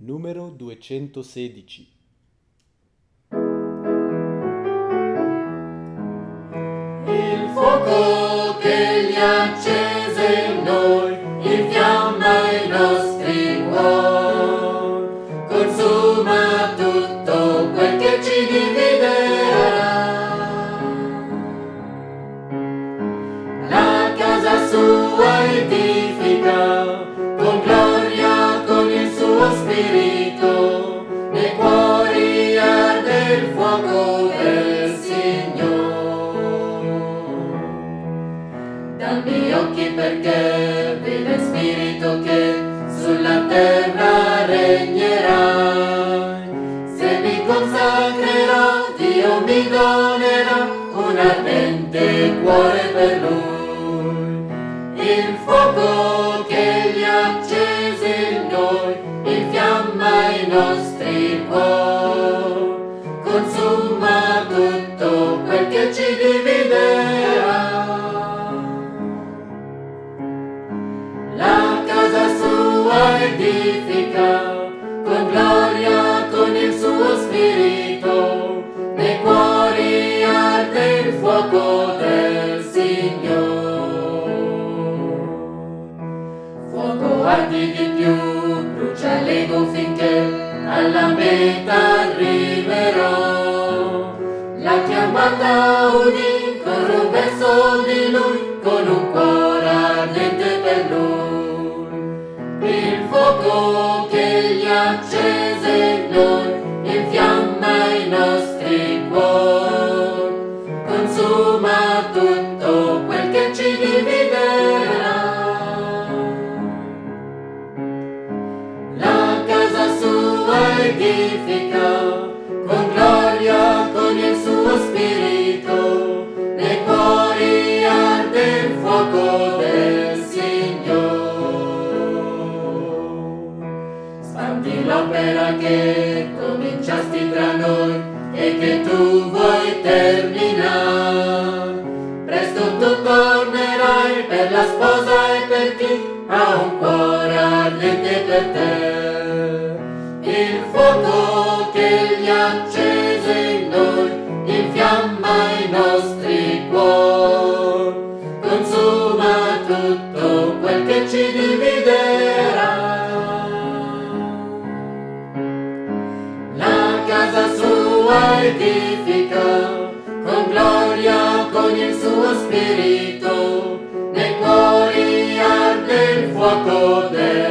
Numero 216. Il fuoco che gli ha accese in noi infiamma i nostri cuori, consuma tutto quel che ci dividerà. La casa sua edifica con gloria, con il suo spirito, nei cuori arde il fuoco del Signore. Dammi occhi perché vedo il spirito che sulla terra regnerai. Se mi consacrerò, Dio mi donerà un ardente cuore per Lui. Il fuoco che gli ha accese in noi infiamma i nostri cuori, consuma tutto quel che ci dividerà. La casa sua edifica con gloria, con il suo spirito, nei cuori arde il fuoco del Signore. Fuoco ardi di più, brucia l'ego finché alla meta arriverò. La chiamata udì, corro verso di Lui con un cuore ardente per Lui. Il fuoco che gli ha accese in noi infiamma i nostri cuori, consuma tutto quel che ci dividerà. La casa sua edifica con gloria, con il suo spirito, nei cuori arde il fuoco del Signore. Spandi l'opera che cominciasti tra noi e che tu vuoi terminare. Presto tu tornerai per la sposa e per chi ha un cuore ardente per te. Il fuoco che gli ha accese in noi infiamma i nostri cuori, consuma tutto quel che ci dividerà. La casa sua edifica con gloria, con il suo spirito, nei cuori arde il fuoco del